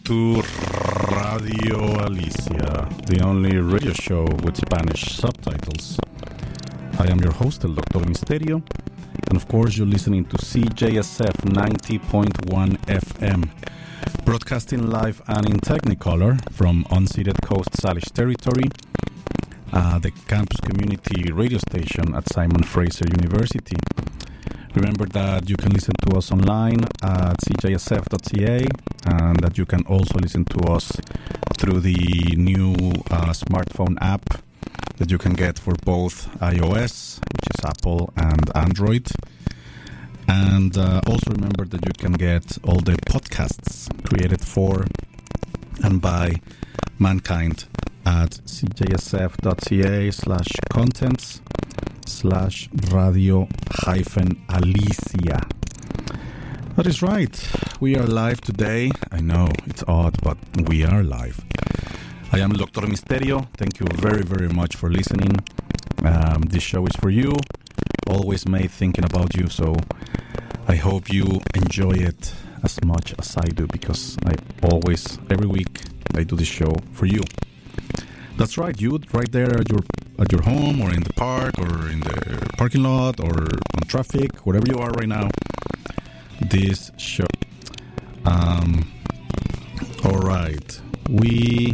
to Radio Alicia, the only radio show with Spanish subtitles. I am your host, El Doctor Misterio, and of course you're listening to CJSF 90.1 FM, broadcasting live and in Technicolor from unceded Coast Salish territory, the campus community radio station at Simon Fraser University. Remember that you can listen to us online at cjsf.ca and that you can also listen to us through the new smartphone app that you can get for both iOS, which is Apple, and Android. And also remember that you can get all the podcasts created for and by mankind at cjsf.ca/contents/radio-alicia. That is right. We are live today. I know, it's odd, but we are live. I am Dr. Misterio. Thank you very, very much for listening. This show is for you. Always made thinking about you, so I hope you enjoy it as much as I do, because every week, I do this show for you. That's right, you right there at your home, or in the park, or in the parking lot, or on traffic, wherever you are right now. This show. All right, we're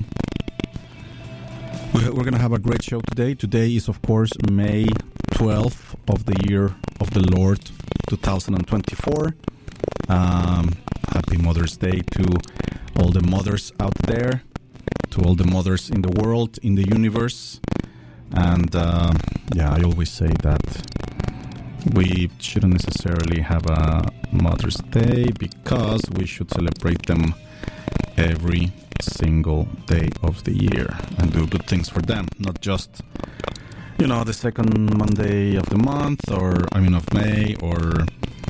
gonna have a great show today. Today is, of course, May 12th of the year of the Lord 2024. Happy Mother's Day to all the mothers out there, to all the mothers in the world, in the universe. And I always say that we shouldn't necessarily have a Mother's Day, because we should celebrate them every single day of the year and do good things for them, not just, the second Monday of the month, of May, or,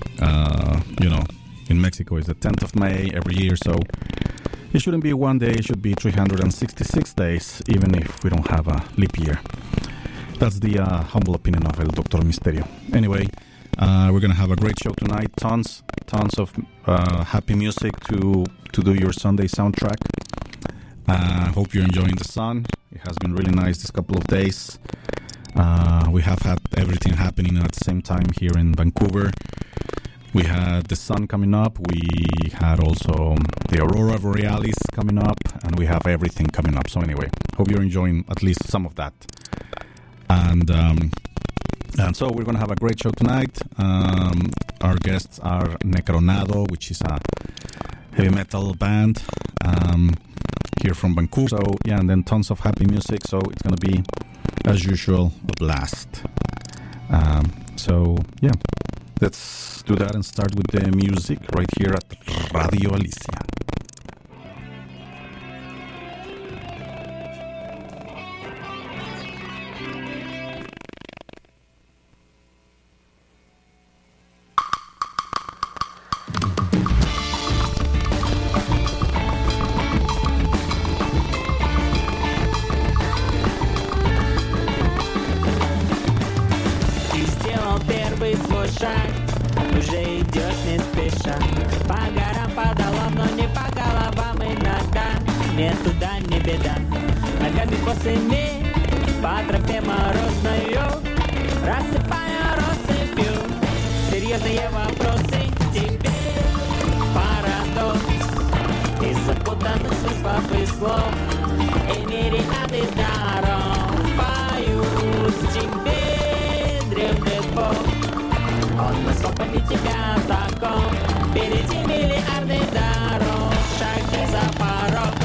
in Mexico is the 10th of May every year, so it shouldn't be one day, it should be 366 days, even if we don't have a leap year. That's the humble opinion of El Doctor Misterio. Anyway, we're going to have a great show tonight. Tons of happy music to do your Sunday soundtrack. Hope you're enjoying the sun. It has been really nice this couple of days. We have had everything happening at the same time here in Vancouver. We had the sun coming up, we had also the Aurora Borealis coming up, and we have everything coming up. So anyway, hope you're enjoying at least some of that. And so we're going to have a great show tonight. Our guests are Necronado, which is a heavy metal band here from Vancouver. So yeah, and then tons of happy music. So it's going to be, as usual, a blast. So yeah, let's do that and start with the music right here at Radio Alicia. Уже идешь не спеша, по горам, по долам, но не по головам иногда. Ни туда, ни беда, ногами босыми, по тропе морозною, рассыпая россыпью серьезные вопросы тебе. Парадокс из запутанных смыслов и слов, и мириады даров поют тебе древний бог. Он высоко для тебя закон, впереди миллиарды дорог, шаги за порог.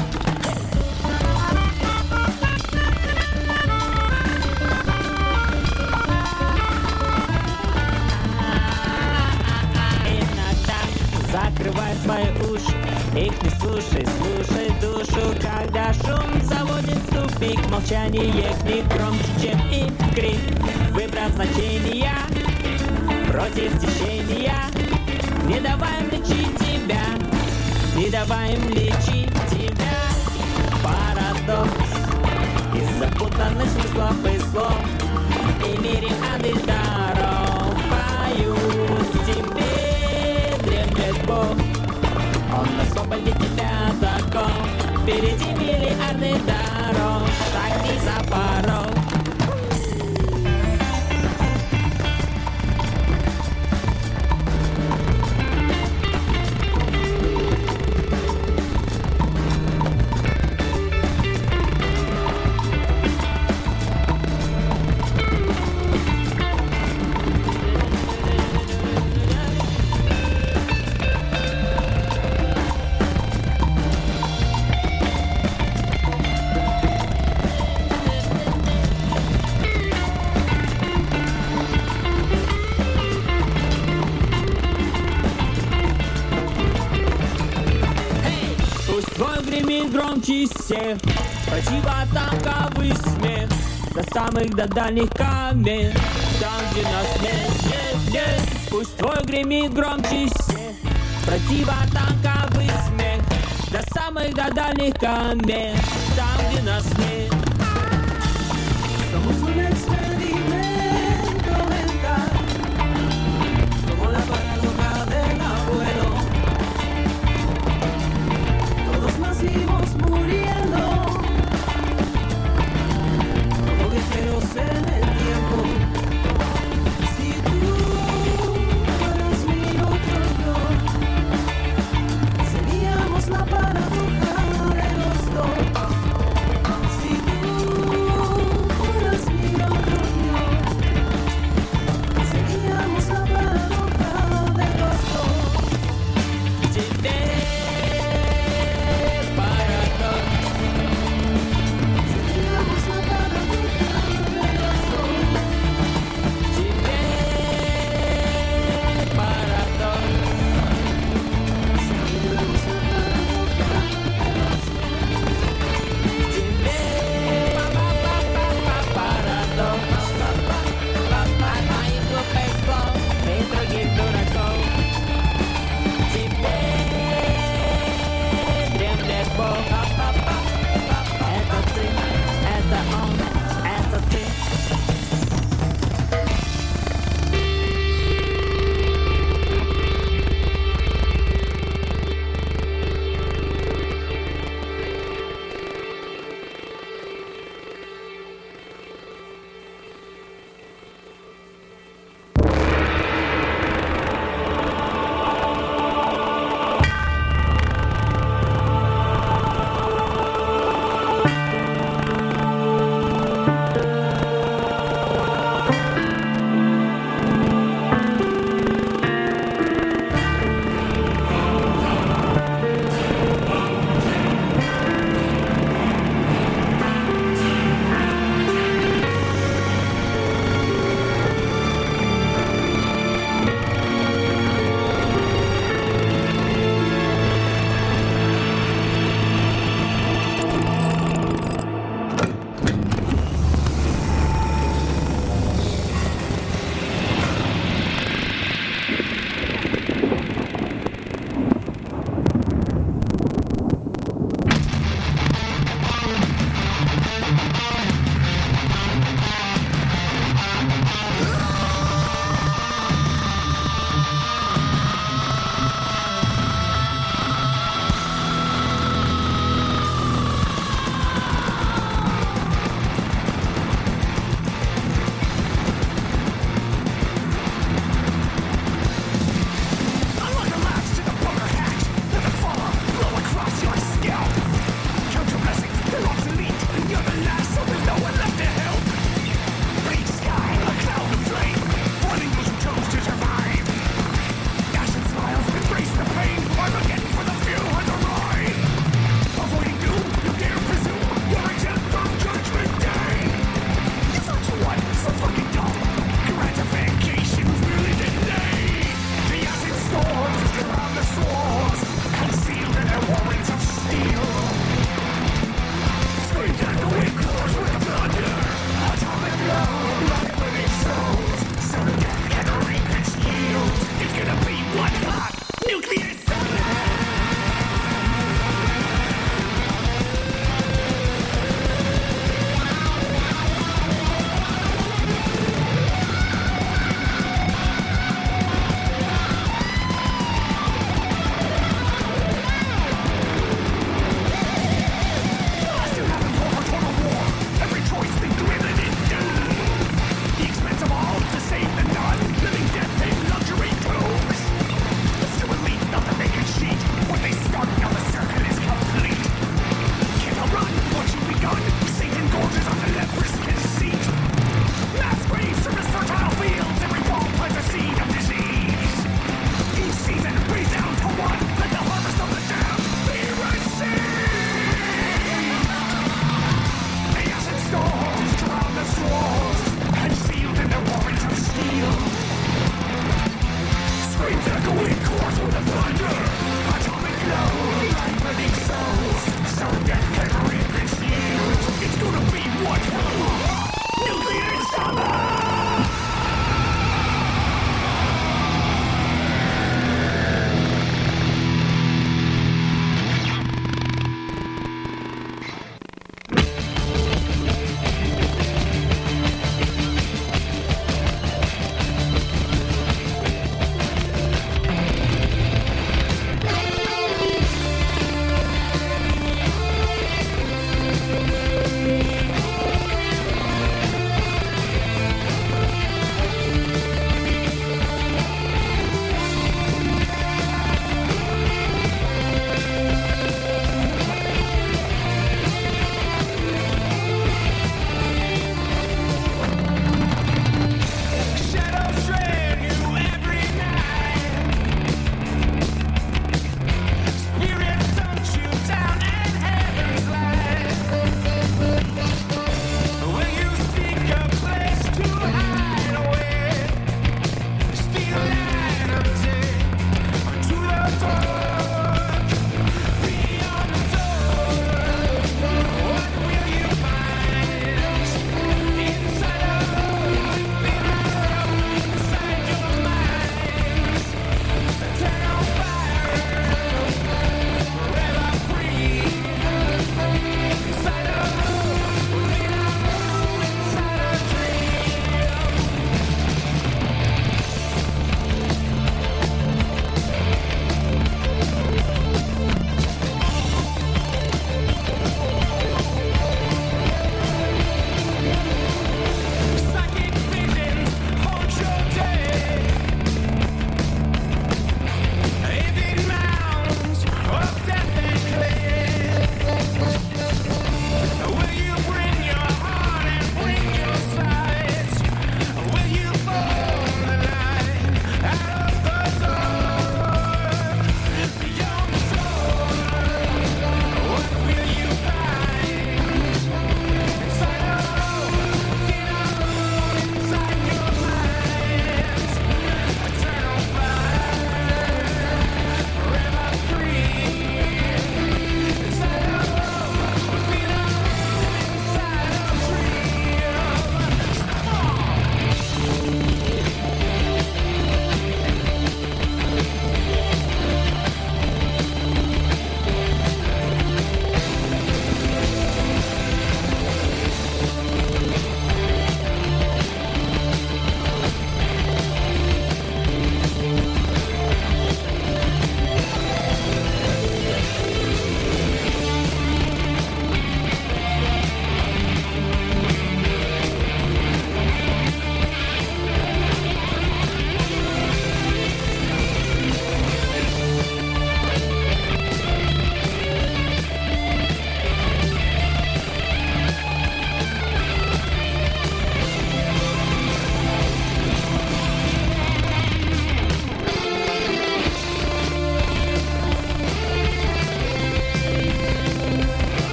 Иногда закрывай свои уши, их не слушай, слушай душу, когда шум заводит в тупик, молчание не громче, чем их крик. Выбрав значения против течения, не давай им лечить тебя, не давай им лечить тебя. Парадокс из запутанных смыслов и слов, и мириады даров поют тебе древний Бог. Он освободит тебя закон. громче всех, противотанковый смех до самых до дальних камер. Там, где нас нет, пусть твой гремит громче всех, противотанковый смех до самых до дальних камер. Там, где нас нет. Somos un experimento mental, como la paradoja del abuelo. Todos nacimos muriendo, como viajeros en el tiempo. Si tú fueras mi otro yo, seríamos la paradoja de los dos. Si tú fueras mi otro yo,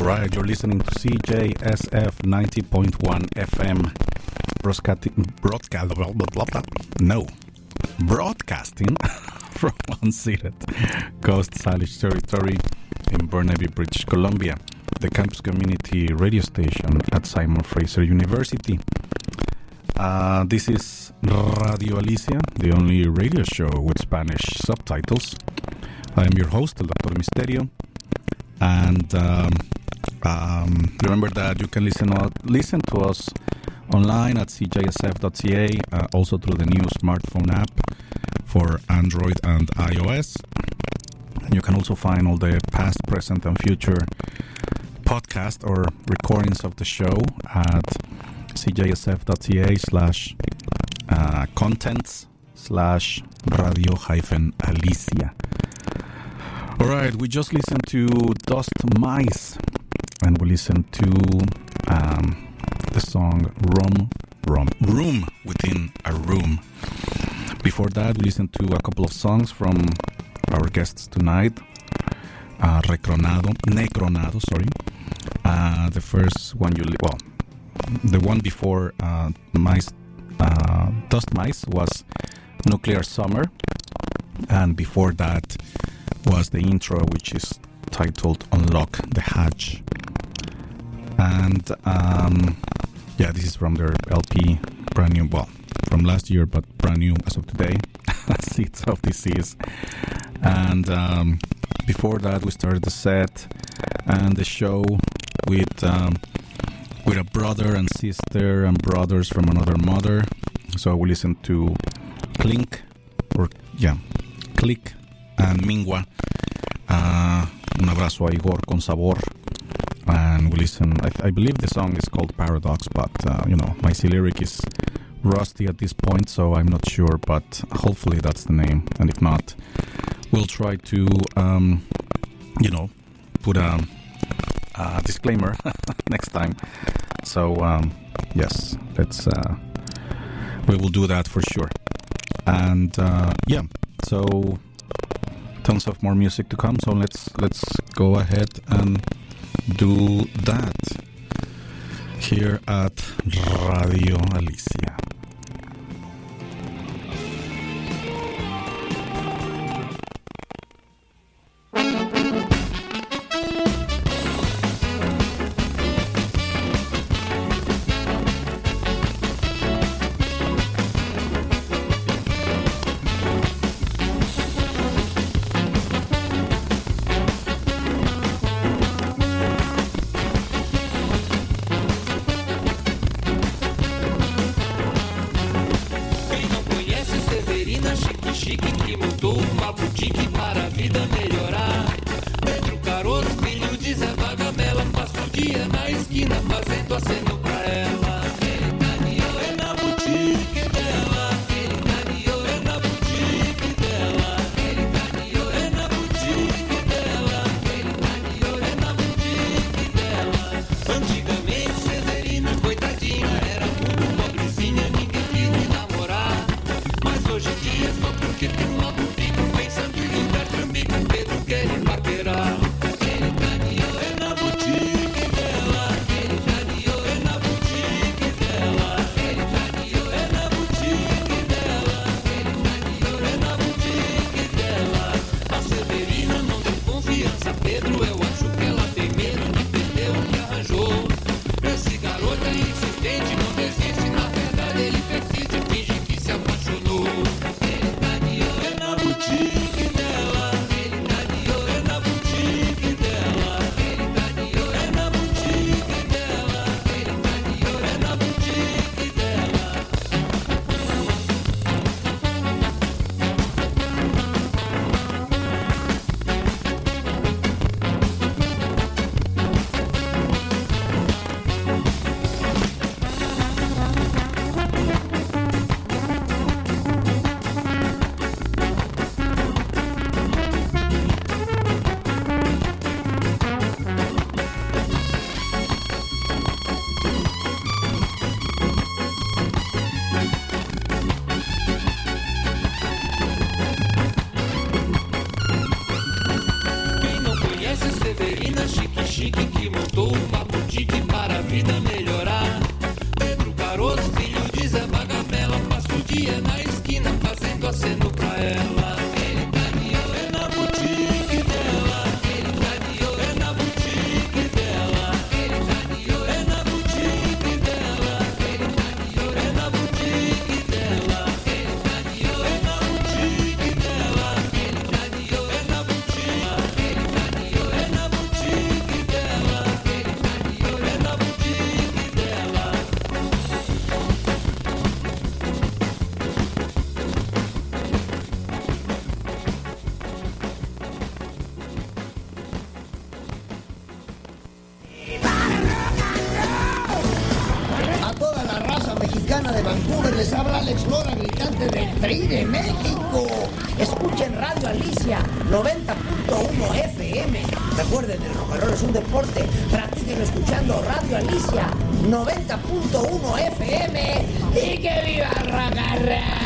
All right, you're listening to CJSF 90.1 FM, broadcasting from unceded Coast Salish territory in Burnaby, British Columbia, the campus community radio station at Simon Fraser University. This is Radio Alicia, the only radio show with Spanish subtitles. I am your host, El Doctor Misterio, and remember that you can listen to us online at cjsf.ca, also through the new smartphone app for Android and iOS. And you can also find all the past, present, and future podcast or recordings of the show at cjsf.ca/contents/radio-alicia. All right, we just listened to Dust Mice, and we listened to the song Room Within a Room. Before that, we listened to a couple of songs from our guests tonight. Necronado, sorry. The first one the one before Dust Mice was Nuclear Summer, and before that was the intro, which is titled Unlock the Hatch. And this is from their LP, brand new, from last year, but brand new as of today, Seeds of Disease. And before that, we started the set and the show with a brother and sister and brothers from another mother. So we listened to Click and Mingua. Un abrazo a Igor con sabor. And we listen, I believe the song is called Paradox, but my C-lyric is rusty at this point, so I'm not sure, but hopefully that's the name. And if not, we'll try to put a disclaimer next time. So yes, we will do that for sure. And so tons of more music to come, so let's go ahead and do that here at Radio Alicia. Ele caminhou na boutique dela, Vancouver les habla Alex Lora, gritante del Tri de México. Escuchen Radio Alicia 90.1 FM. Recuerden, el rock and roll es un deporte. Practíquenlo escuchando Radio Alicia 90.1 FM. ¡Y que viva el rock and roll!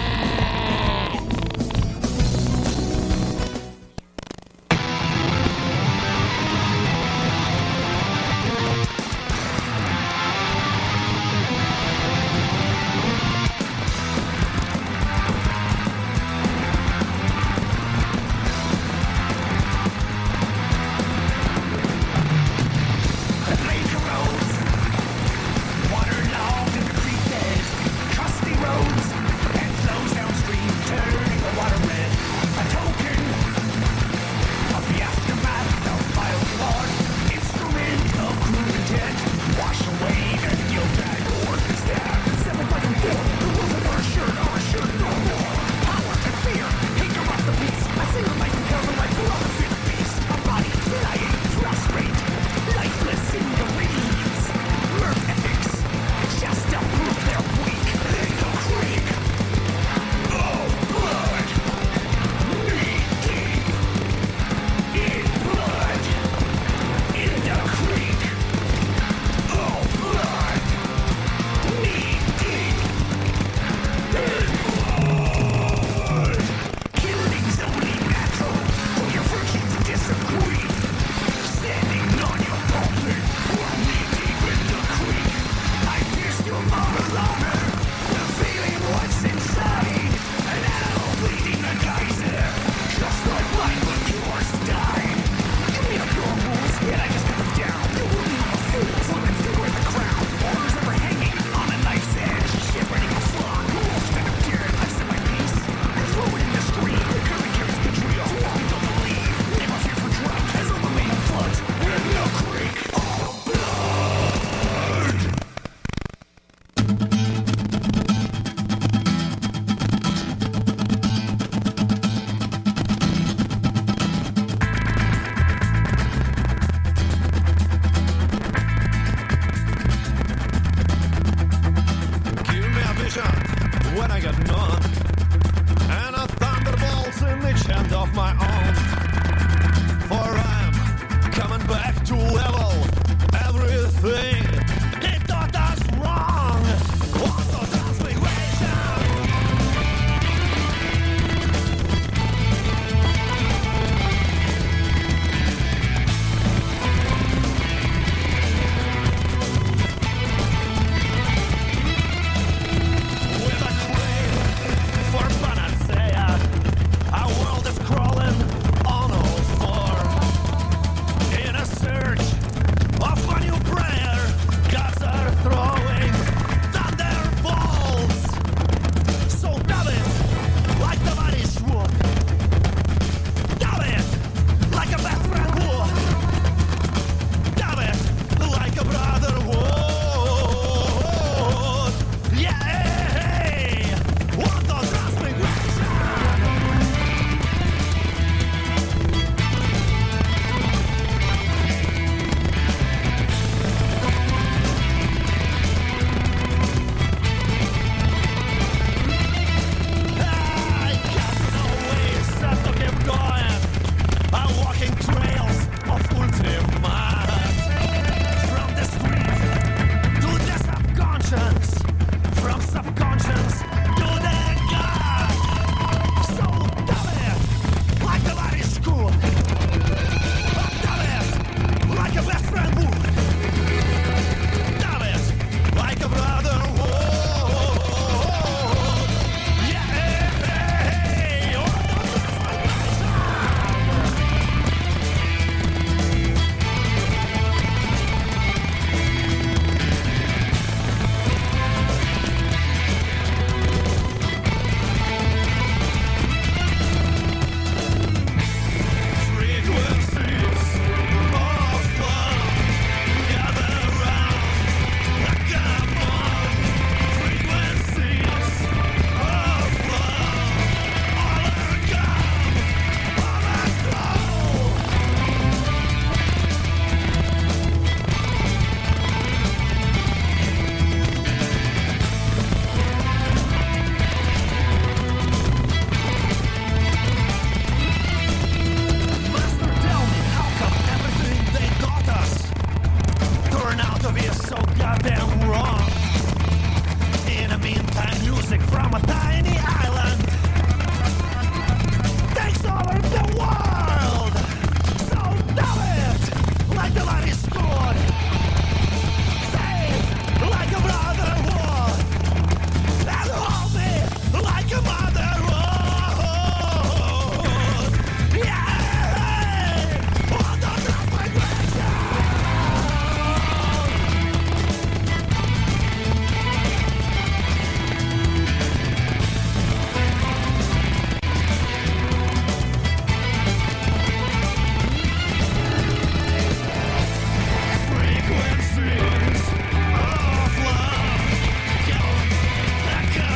Coming back to level everything. He thought us wrong.